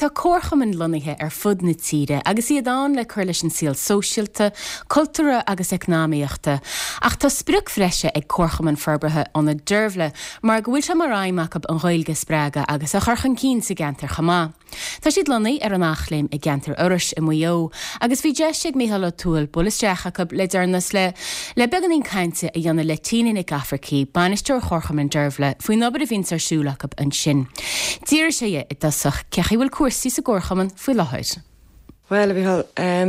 Tá córchaman lonithe fud na tíre, agus iad an le chuir leis an síl sóisialta, cultúra agus economiaachta. Ach tá sprioc freise ag córchaman forbethe an na derbhla, mar go bhfuil se mar raimach ab an ghailge sprága agus a churchan cín sa gentar chamá. Tá siad lonnaí an nachléim i gentar oris i muo, agus bhí deisiag míhall túil bolisteach le dearnas le beganín cainte a dhéanana le tíine ag Africaí, banisteir chórchaman derbhla, faoin nobar a bhín sarsúlach ab an sin. Dír sé i dasach ceach bhfuil cuasaí sa córchaman faoi láthir. Well, bhíhall,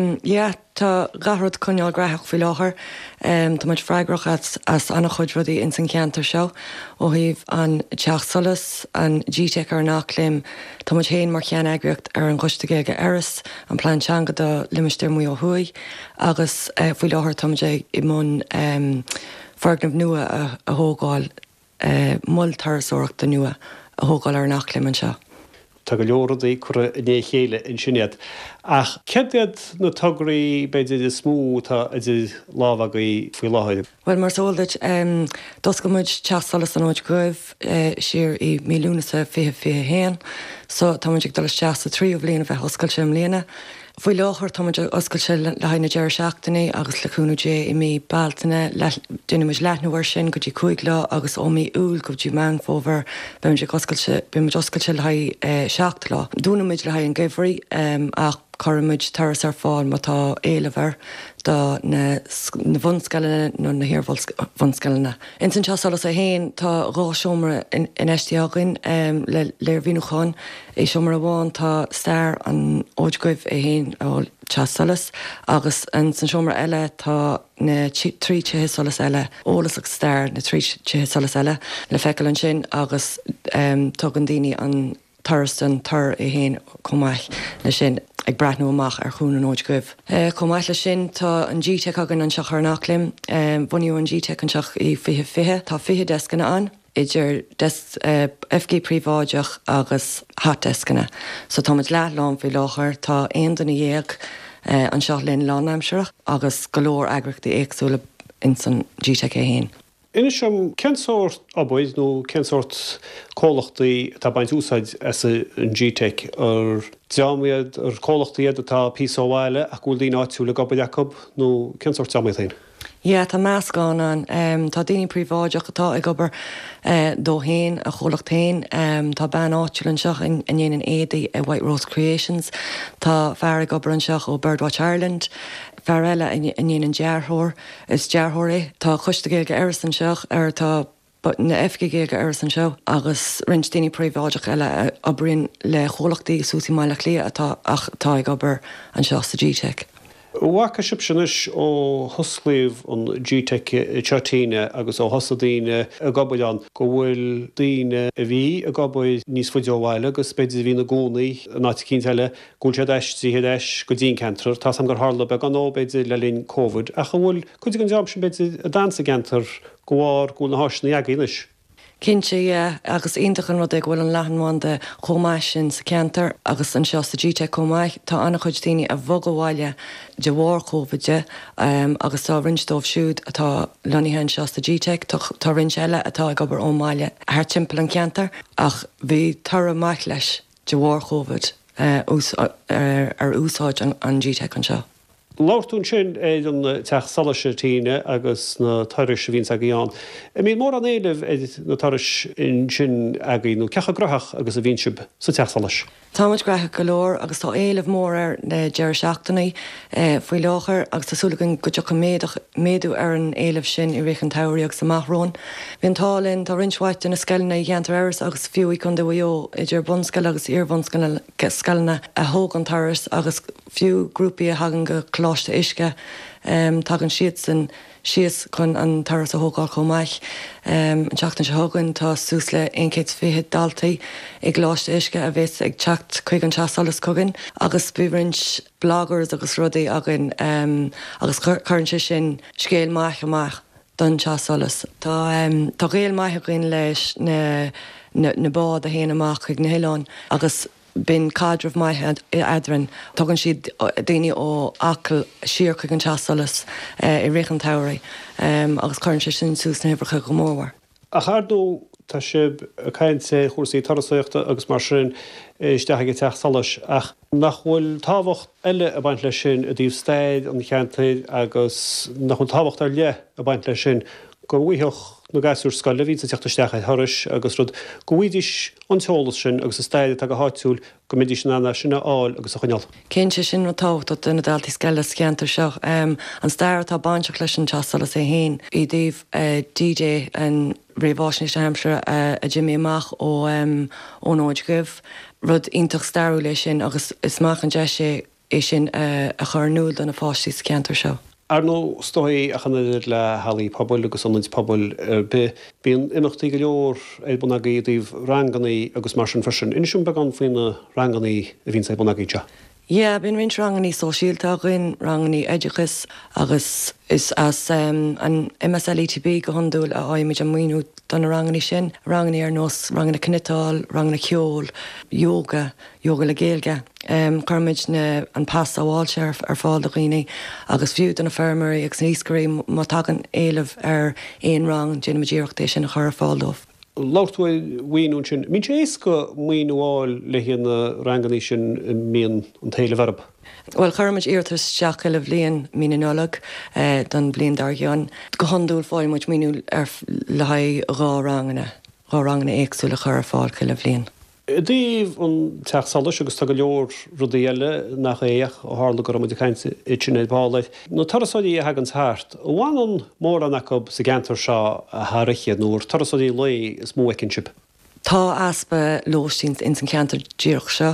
tá gahraid coneál grathach faoi láthair, tá muid freigrach as anna chuid rudaí in san ceantar seo, ó híomh an teach solas, an GTech ar nachlim, tá muid héin mar chean agriocht ar an ghuisteige go eras, an plán teanga do limistir mú ó thuaig, agus faoi láthair tá muid i mún fargnamh nua a thógáil mull tarasóireachta nua a thógáil ar nachlim an seo. Tá go leordaí chur né chéile in sinnéad. Ach cead na tugraí beidir is smú tá idir lábhagaí faoi láthide. Well, mar sóilid, dos go muid teach solas an óid goibh siar i mílúna sa fihe héan, so tá muid ag dolas teach sa tríomh bliana bheith oscail sem léana. Faoi láthir tá muid oscail se le haine deir seachtainna agus leúnú dé i mí bailtainna duine muid leithnúhar sin go dtí cuaig lá agus ó mí úl go dtí meang fómhar be muid oscail se le haid seachta lá. Dúna muid le haid an gibhrí ach choramid taras ar fáil má tá éilehar do na bhunscailena nó na hir bhunscailena. In san teasalas a héin tá rá siomra in eisteágain le léir bhíúcháin é siomra bháin tá stair an óidgoibh a héin ó teasalas agus an san siomra eile tá na trí teasalas eile ólasach stair na trí teasalas eile le feiceil an sin agus tugann daoine an tarastan tar a héin comáith na sin ag brathnú amach ar chuún an óid goibh. Comáith le sin tá an GTech agan an seach ar nachlim, buniú an GTech an seach i fihe, tá fihe descanna an, idir FG príváideach agus hat descanna. So tá muid leathlán faoi láthair tá aon donna dhéag an seach linn lánaimseach agus golóir agrachtaí éagsúla in san GTech a héin. Ina sem censort abhaid nó censort cólachtaí tá baint úsáid as an GTech ar deamiad ar cólachtaí atá písáile a gúil daoine áitiúla gabbaid Jacob nó censort deamiad. Ja, tá meas gan an, tá daoine príváideach atá ag obair dó héin a cholacht héin, tá ben áitiúil an seach in dhéanaan éadaí a White Rose Creations, tá fear ag obair an seach ó Birdwatch Ireland, fear eile in dhéanaan dearthóir, is dearthóir tá chuiste go eras an seach ar tá na FG go eras an seo, agus rint daoine príváideach eile obairn le cholachtaí súsí maiile lí atá ag obair an seach sa GTech. Wacha sibsenis ó thosclaíomh an GTech teatíine agus ó thosadíine a gabbaid an go bhfuil daoine a bhí a gabbaid níos fuideohhaile agus beidir bhí na gcónaí náte cínteile gúil sé tíheis go dtíon centrar, tá sam gur hála be an óbeidir le lín COVID. A bhfuil chuid an deam sin beidir a dansa gentar gohár gúil na háisna agéis. Cinse agus ionintach an rud ag bhfuil an lehanmáin de chomáis sin sa ceantar agus an seo sa GTech chomáith, tá anna chuid daoine a bhogahhaile de bhhar COVIDe agus tá rinstómh siúd atá loníthe seo sa GTech, tá rins eile atá ag obair ómáile thar timpeall an ceantar ach bhí tar maith leis de bhhar COVID ar úsáid an GTech an seo. Láirtún sin é an teach salaise tíine agus na taris a bhín a gíán. I mí mór an éileh na taris in sin agaí nó cecha grathach agus a bhín sib sa teach salais. Táid gratha golóir agus tá éileh mór ar na deir seachtainna faoi láthair agus tásúlagann go deocha méadú ar an éileh sin i rich an tairí agus sa mathrón. Bhíon tálinn tá rinshaid in na scailna cheantar airs agus fiúí chun de bhío idir bunscail agus iarbhunscailna a thóg an taras agus fiú grúpaí a hagan go chláiste isce tagann siad san sios chun an taras a thógáil chomáith. An teachtain se thugann tá sús le 120 daltaí ag gláiste isce a bhés ag teacht chuig an teasalas cogann agus bhírinch bloggers agus rudaí agan agus chuann sin scéal maith amach don teasalas. Tá réal maith agan leis na bád a héana amach ag na Hileán agus bin cadreh maithe adran, tugann siad daoine ó acail siar chuig an teasalas i rich an tairí agus chuann sin sús na hebrecha go mórhar. A chardó tá sib caiint sé chósaí tarsaíochta agus mar sin isteige teach salas ach nachhfuil táhacht eile a baint lei sin a dtíobh staid an cheantaid agus nachhfuil táhacht ar le a baint lei sin go bhuioch nó gasúr scoile ví teachtastechaid thuris agus rud gohuiidir anteolalas sin agus a staide a háitiúil go midí sin anna sinna áil agus a chuineal. Cén sin nó tácht duna daltaí sceile sceantar seo an stair tá banseach leis an teastalas é héin i dtíobh DJ an réhváisní Hampshire a Jimmy amach ó óid goibh rud intach starú lei sin agus is maach an de sé é sin a churnúil don na fáistí sceantar seo. Ar nó stoi a chanaidir le halaí pobl agus anid pobl be bíon imachtaí go leor buna gaíh ranganí agus mar sin frisin. Inisisiún began faoine ranganí a bhín sé buna gaíte. Ja, bin vin ranganí sosiáltáin ranganí éideachas agus is as an MSLTB go handúil a aimiid a muoú don ranganí sin, ranganí ar nós, rangana cnitáil, rangana ceol, yoga le géalge. Carmid na an pass aháilsear ar fáil a riine agus fiú an na fermarí agus níoscarí má tagan éileh ar éon rang déanaidíireachta sin a chur fáildómh. Láirtfuil bhuiún sin, mín sé ééis go muoinúáil le hí na ranganí sin míon an taile verb. Well chuirmid iartas seach le bblion mínolog don blion dargeán. Go handúil fáil muid míú ar le rá rangana éagsú le chur fáil le bblion. Díomh an teach salas agus tá go leor rudéile nach éach ó hála go muid caiinte sinna bálaid. nó tarsaí a hagans háart. Bháin an mór an acu sa gantar seo a thariche nóair tarsaí le is mó ecinship. Tá aspa lóistíns in san ceantar díoch seo,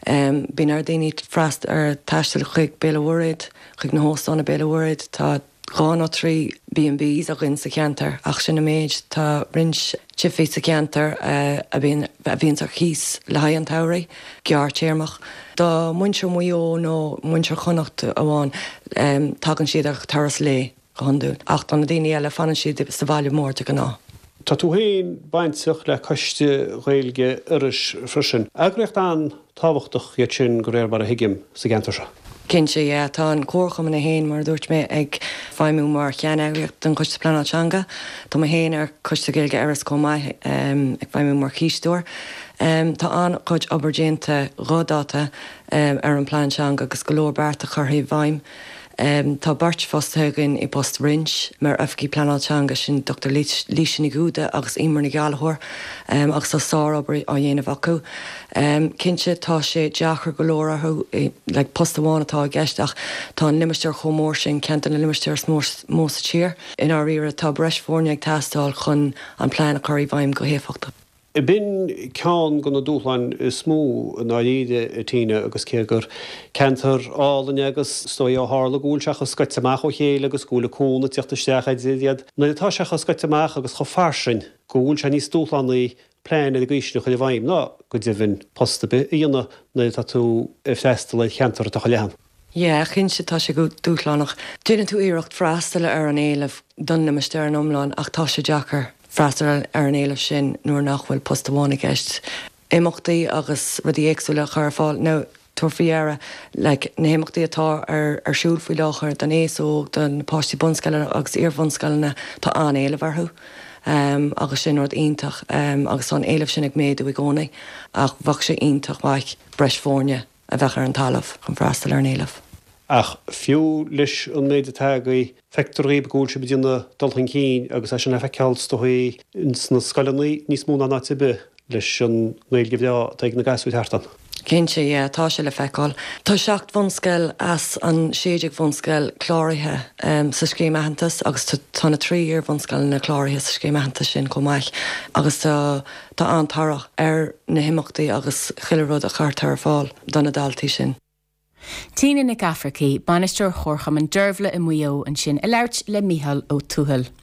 bín ar daoine freast ar taistil chuig bélehuiid, chuig na hóstána bélehuiid, tá gán ó trí B&Bs a rinn sa ceantar ach sin na méid tá rins chifí sa ceantar a bhíon ar chís le haid an tairí, gear téirmach. Tá muintir muo nó muintir chonacht amháin tagann siad ar taras lé go handúil. Ach tá na daoine eile fanan siad sa bhaile mórta go ná. Tá tú héin baintach le coiste réilge iris frisin. Agreacht an táhachtach iad sin go réir bar a hiigim sa gantar seo. Cinse tá an cócham na héin mar dúirt mé ag feimú mar cheanagreacht den chuiste planátanga, Tá má héin ar chuiste géilge aras comá ag feimú mar chíistúir. Tá an chuid obergénta rádáta ar an plantanga agus go leor bearta chuthaí bhaim. Tá bart fostthegann I post rins mar afcí planátanga sin Dr. Líisina Gúda agus imar na Galahor agus tá sárabair á dhéanamh acu. Cinse tá sé deachar go leor le postamhánatá geisteach tá an limisteir chomór sin ceantan na limisteir mósa tír. In áíire tá breis fórne ag teastáil chun an plána choirí bhaim go héfachta. Bin ceán go na dúchlein smó na dhéide tíine agus cégur cantar álainn agus stoi á hála gúil seachas scoiteach ó chéile agus gúla cúna teachtastechaid iad. Na tá seachas scoiteach agus cho farsin go bhúil se níos dúchlannaí pléin a gcuisne chu bhaim ná go dtíhann postabe íonna na tá tú festal le cheantar a lehan. Ja, chinse tá sé go dúchlánach. Dúnn tú iirecht freistile ar an éileh don na meisteir an omláin ach tá sé deachar. Freistal ar an éileh sin nuair nachhfuil postamhána gceist. Éachtaí agus rudí éagsúla chur fáil nó tuairfiara le na éachtaí atá ar siúl faoi láchar den éasó den páistí bunscailena agus iarbhunscailena tá an éileh arthú. Agus sin rud ionintach agus an éileh sin ag méadú I gcónaí ach bhah sé ionintach bhaith breis fórne a bheith ar an talamh chun freistal ar an éileh. Ach fiú leis an méid atagaí fectorí begúil se bedíanana dulchan cín agus é sin a feiceáil stoí na scalaní níos múna nátibe leis an méilge bhá ag na gasú teartan. Cinse tá se le feicáil. Tá seacht bhunscail as an séideag bhunscail chláirithe sa scéimehantas agus tána 3 ar bhunscail na chláirithe sa scéimehantas sin comáich agus tá antarach ar na himachtaí agus chiileród a chartar fáil donna daltaí sin. Tíine na Africaí banisteir chorcham an derbhla I muo an sin I leirt le Mícheál Ó Tuathail.